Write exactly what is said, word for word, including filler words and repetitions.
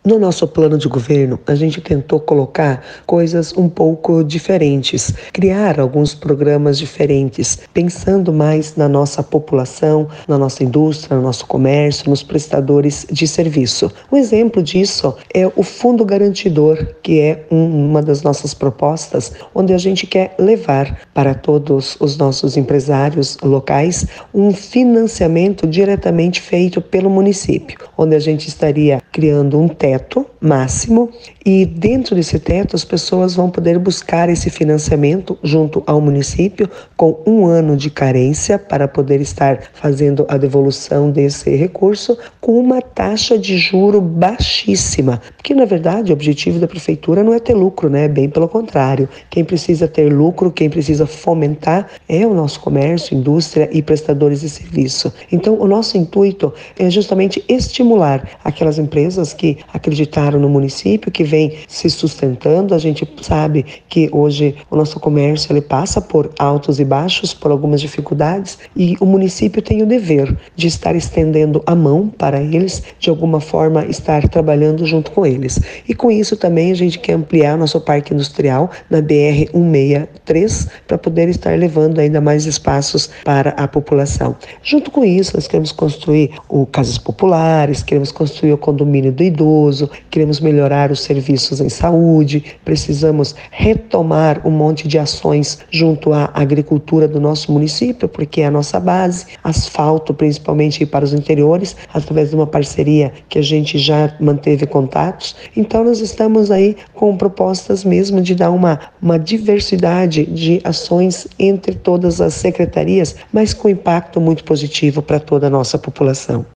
No nosso plano de governo, a gente tentou colocar coisas um pouco diferentes, criar alguns programas diferentes, pensando mais na nossa população, na nossa indústria, no nosso comércio, nos prestadores de serviço. Um exemplo disso é o Fundo Garantidor, que é um, uma das nossas propostas, onde a gente quer levar para todos os nossos empresários locais um financiamento diretamente feito pelo município, onde a gente estaria criando um teto máximo e dentro desse teto as pessoas vão poder buscar esse financiamento junto ao município com um ano de carência para poder estar fazendo a devolução desse recurso com uma taxa de juro baixíssima, porque na verdade o objetivo da prefeitura não é ter lucro, né? Bem pelo contrário, quem precisa ter lucro, quem precisa fomentar é o nosso comércio, indústria e prestadores de serviço. Então o nosso intuito é justamente estimular aquelas empresas que acreditaram no município, que vem se sustentando. A gente sabe que hoje o nosso comércio ele passa por altos e baixos, por algumas dificuldades, e o município tem o dever de estar estendendo a mão para eles, de alguma forma estar trabalhando junto com eles. E com isso também a gente quer ampliar nosso parque industrial na B R cento e sessenta e três para poder estar levando ainda mais espaços para a população. Junto com isso, nós queremos construir o casas populares, queremos construir o condomínio do idoso, queremos melhorar os serviços em saúde, precisamos retomar um monte de ações junto à agricultura do nosso município, porque é a nossa base, asfalto principalmente para os interiores, através de uma parceria que a gente já manteve contatos. Então nós estamos aí com propostas mesmo de dar uma, uma diversidade de ações entre todas as secretarias, mas com impacto muito positivo para toda a nossa população.